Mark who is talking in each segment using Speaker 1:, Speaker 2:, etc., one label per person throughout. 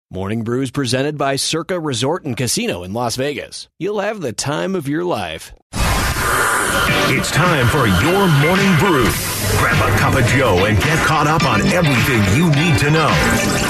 Speaker 1: Morning Brews presented by Circa Resort and Casino in Las Vegas. You'll have the time of your life.
Speaker 2: It's time for your Morning Brew. Grab a cup of Joe and get caught up on everything you need to know.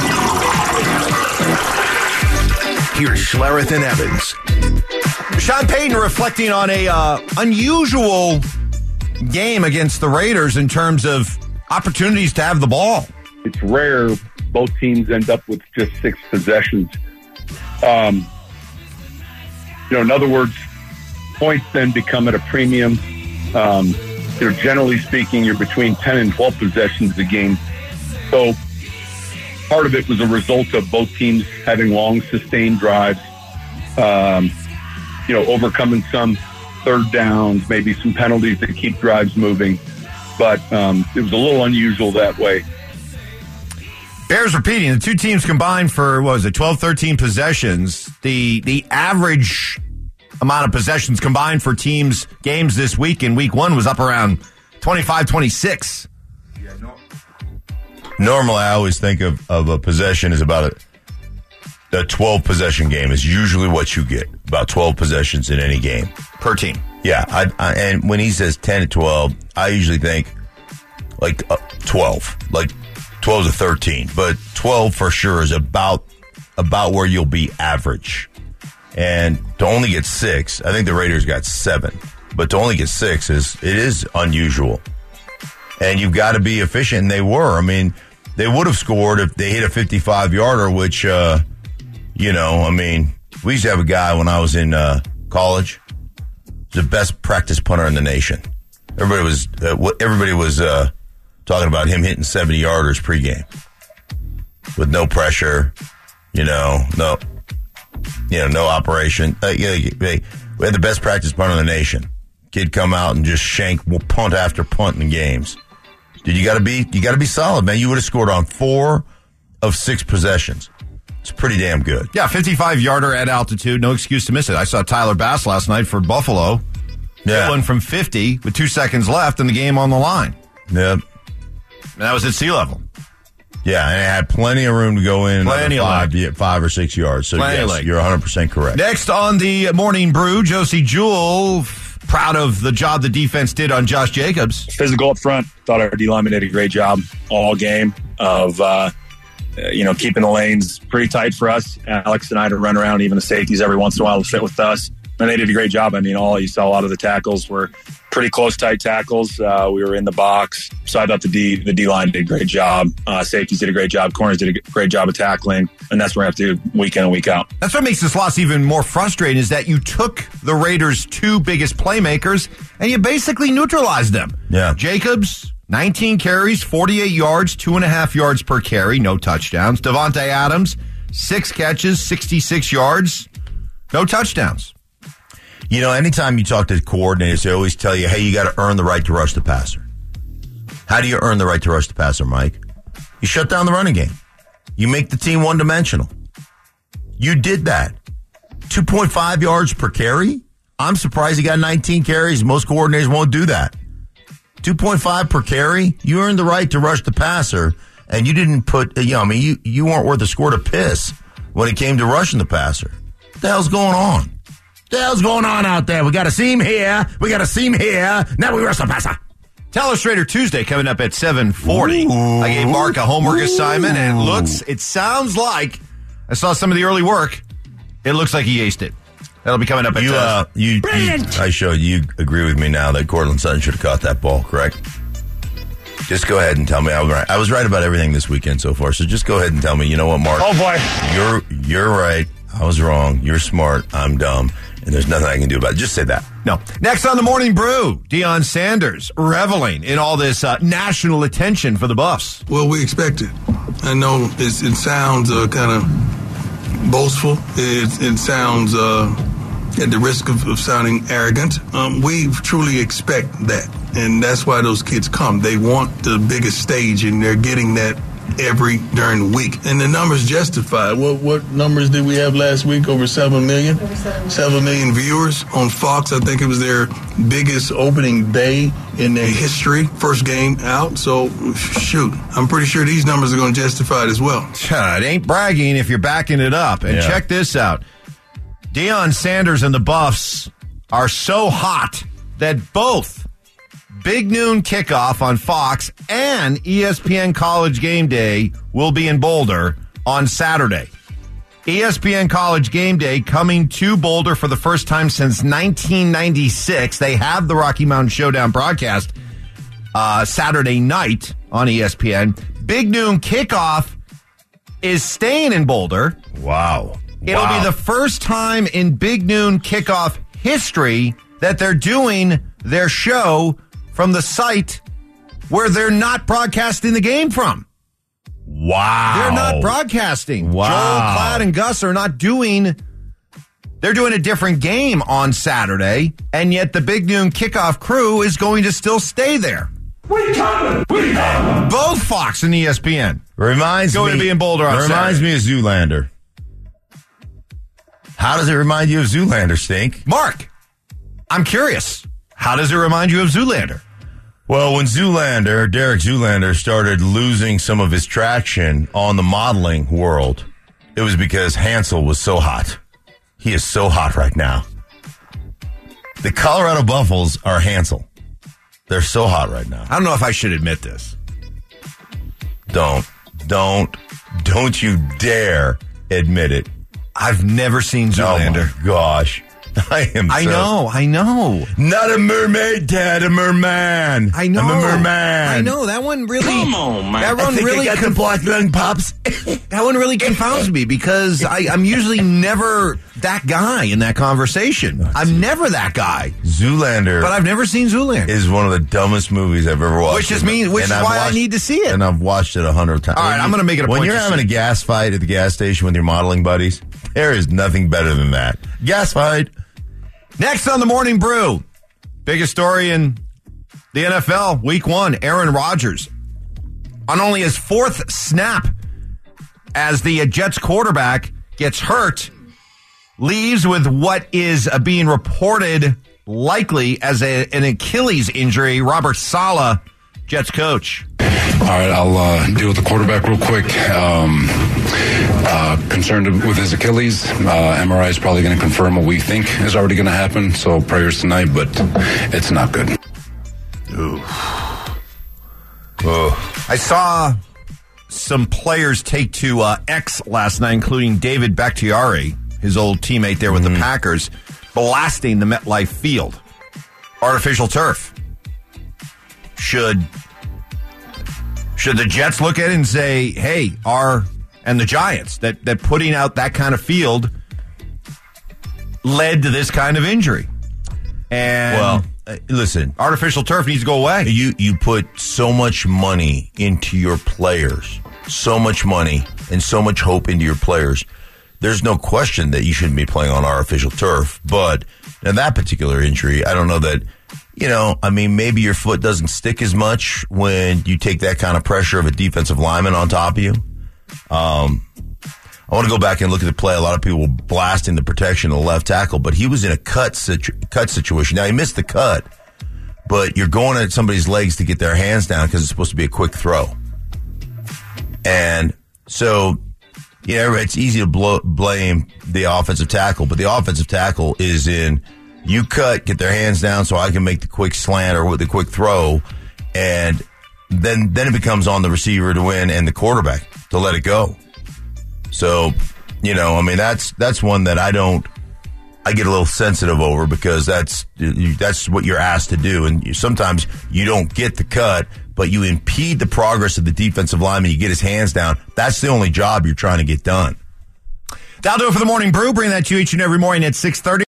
Speaker 2: Here's Schlereth and Evans.
Speaker 3: Sean Payton reflecting on a unusual game against the Raiders in terms of opportunities to have the ball.
Speaker 4: It's rare both teams end up with just 6 possessions. In other words, points then become at a premium. Generally speaking, you're between 10 and 12 possessions a game. So part of it was a result of both teams having long, sustained drives, overcoming some third downs, maybe some penalties that keep drives moving. But it was a little unusual that way.
Speaker 3: Bears repeating, the two teams combined for, 12, 13 possessions. The average amount of possessions combined for teams' games this week in week 1 was up around 25, 26.
Speaker 5: Normally, I always think of a possession as about a 12-possession game is usually what you get, about 12 possessions in any game.
Speaker 3: Per team.
Speaker 5: Yeah, and when he says 10 to 12, I usually think like 12, like 12 to 13, but 12 for sure is about where you'll be average. And to only get 6, I think the Raiders got 7, but to only get 6 is unusual. And you've got to be efficient, and they were. I mean, they would have scored if they hit a 55-yarder, which, we used to have a guy when I was in college, the best practice punter in the nation. Everybody was talking about him hitting 70-yarders pregame with no pressure, no operation. We had the best practice punter in the nation. Kid come out and just shank punt after punt in games. Dude, you got to be solid, man. You would have scored on 4 of 6 possessions. It's pretty damn good.
Speaker 3: Yeah, 55-yarder at altitude. No excuse to miss it. I saw Tyler Bass last night for Buffalo.
Speaker 5: Yeah.
Speaker 3: One from 50 with 2 seconds left and the game on the line.
Speaker 5: Yep.
Speaker 3: And that was at sea level.
Speaker 5: Yeah, and it had plenty of room to go in.
Speaker 3: Plenty of
Speaker 5: 5 or 6 yards. So, yes, you're 100% correct.
Speaker 3: Next on the Morning Brew, Josie Jewell, proud of the job the defense did on Josh Jacobs.
Speaker 6: Physical up front. Thought our D-lineman did a great job all game of, keeping the lanes pretty tight for us. Alex and I to run around, even the safeties every once in a while to fit with us. And they did a great job. I mean, you saw a lot of the tackles were pretty close, tight tackles. We were in the box. So I thought the D-line did a great job. Safeties did a great job. Corners did a great job of tackling. And that's what we have to do week in and week out.
Speaker 3: That's what makes this loss even more frustrating is that you took the Raiders' 2 biggest playmakers and you basically neutralized them.
Speaker 5: Yeah.
Speaker 3: Jacobs, 19 carries, 48 yards, 2.5 yards per carry, no touchdowns. Davante Adams, 6 catches, 66 yards, no touchdowns.
Speaker 5: Anytime you talk to coordinators, they always tell you, hey, you got to earn the right to rush the passer. How do you earn the right to rush the passer, Mike? You shut down the running game. You make the team one-dimensional. You did that. 2.5 yards per carry? I'm surprised he got 19 carries. Most coordinators won't do that. 2.5 per carry? You earned the right to rush the passer, and you didn't put, you weren't worth a squirt of piss when it came to rushing the passer. What the hell's going on? What the hell's going on out there? We got a seam here. We got a seam here. Now we rush the passer.
Speaker 3: Telestrator Tuesday coming up at 7:40. I gave Mark a homework assignment, and it sounds like, I saw some of the early work. It looks like he aced it. That'll be coming up at
Speaker 5: I showed you agree with me now that Cortland Sutton should have caught that ball, correct? Just go ahead and tell me I was right. I was right about everything this weekend so far, so just go ahead and tell me, you know what, Mark?
Speaker 6: Oh, boy.
Speaker 5: You're right. I was wrong. You're smart. I'm dumb. And there's nothing I can do about it. Just say that.
Speaker 3: No. Next on the Morning Brew, Deion Sanders reveling in all this national attention for the Buffs.
Speaker 7: Well, we expect it. I know it sounds kind of boastful. It sounds at the risk of sounding arrogant. We truly expect that. And that's why those kids come. They want the biggest stage, and they're getting that during the week. And the numbers justify. What numbers did we have last week? Over 7 million? 7 million viewers on Fox. I think it was their biggest opening day in their history. First game out. So, shoot, I'm pretty sure these numbers are going to justify it as well.
Speaker 3: It ain't bragging if you're backing it up. And check this out. Deion Sanders and the Buffs are so hot that both Big Noon Kickoff on Fox and ESPN College Game Day will be in Boulder on Saturday. ESPN College Game Day coming to Boulder for the first time since 1996. They have the Rocky Mountain Showdown broadcast Saturday night on ESPN. Big Noon Kickoff is staying in Boulder.
Speaker 5: Wow.
Speaker 3: It'll be the first time in Big Noon Kickoff history that they're doing their show from the site where they're not broadcasting the game from.
Speaker 5: Wow.
Speaker 3: They're not broadcasting.
Speaker 5: Wow.
Speaker 3: Joel, Clyde, and Gus are not doing... They're doing a different game on Saturday, and yet the Big Noon Kickoff crew is going to still stay there.
Speaker 8: We coming! We coming!
Speaker 3: Both Fox and ESPN.
Speaker 5: Going
Speaker 3: to be in Boulder on
Speaker 5: reminds
Speaker 3: Saturday.
Speaker 5: me of Zoolander. How does it remind you of Zoolander, Stink?
Speaker 3: Mark, I'm curious. How does it remind you of Zoolander?
Speaker 5: Well, when Derek Zoolander, started losing some of his traction on the modeling world, it was because Hansel was so hot. He is so hot right now. The Colorado Buffaloes are Hansel. They're so hot right now.
Speaker 3: I don't know if I should admit this.
Speaker 5: Don't you dare admit it.
Speaker 3: I've never seen Zoolander.
Speaker 5: Oh my gosh. I
Speaker 3: know.
Speaker 5: Not a mermaid, Dad, a merman.
Speaker 3: I know.
Speaker 5: I'm a merman.
Speaker 3: I know. That one really...
Speaker 8: Come on, man.
Speaker 3: That one really...
Speaker 5: I got the black lung pops.
Speaker 3: That one really confounds me because I'm usually never that guy in that conversation. I'm never that guy.
Speaker 5: Zoolander.
Speaker 3: But I've never seen Zoolander.
Speaker 5: Is one of the dumbest movies I've ever watched.
Speaker 3: Which is why I need to see it.
Speaker 5: And I've watched it 100 times.
Speaker 3: All right, I'm going to make it a point.
Speaker 5: When you're having a gas fight at the gas station with your modeling buddies, there is nothing better than that. Gas fight.
Speaker 3: Next on the Morning Brew, biggest story in the NFL, Week 1, Aaron Rodgers. On only his fourth snap as the Jets quarterback gets hurt, leaves with what is being reported likely as an Achilles injury. Robert Saleh, Jets coach.
Speaker 9: All right, I'll deal with the quarterback real quick. Concerned with his Achilles. MRI is probably going to confirm what we think is already going to happen. So prayers tonight, but it's not good.
Speaker 3: Ooh. I saw some players take to X last night, including David Bakhtiari, his old teammate there with the Packers, blasting the MetLife Field. Artificial turf. Should the Jets look at it and say, hey, and the Giants, that putting out that kind of field led to this kind of injury? And
Speaker 5: listen,
Speaker 3: artificial turf needs to go away.
Speaker 5: You put so much money into your players, so much money and so much hope into your players. There's no question that you shouldn't be playing on artificial turf. But in that particular injury, I don't know that, maybe your foot doesn't stick as much when you take that kind of pressure of a defensive lineman on top of you. I want to go back and look at the play. A lot of people were blasting the protection of the left tackle, but he was in a cut situation. Now, he missed the cut, but you're going at somebody's legs to get their hands down because it's supposed to be a quick throw. And so, it's easy to blame the offensive tackle, but the offensive tackle is in, you cut, get their hands down so I can make the quick slant or with the quick throw, and then it becomes on the receiver to win and the quarterback to let it go. So, that's one that I get a little sensitive over because that's what you're asked to do. And sometimes you don't get the cut, but you impede the progress of the defensive lineman. You get his hands down. That's the only job you're trying to get done.
Speaker 3: That'll do it for the Morning Brew. Bring that to you each and every morning at 6:30.